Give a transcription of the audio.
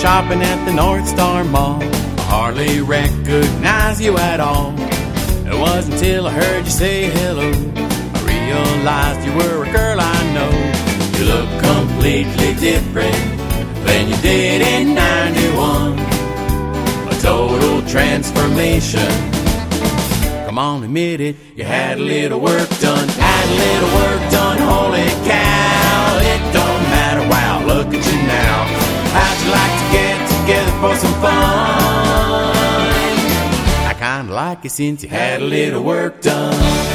shopping at the North Star Mall. I hardly recognize you at all. It wasn't until I heard you say hello I realized you were a girl I know. You look completely different than you did in 91. A total transformation. Come on, admit it, you had a little work done. Had a little work done, holy cow. It don't matter, wow, look at you now. How'd you like to get together for some fun? I kinda like it since you had a little work done.